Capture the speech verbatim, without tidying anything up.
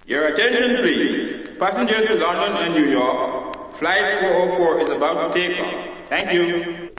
Your attention, please. Passengers to London and New York, flight four oh four is about to take off. Thank you.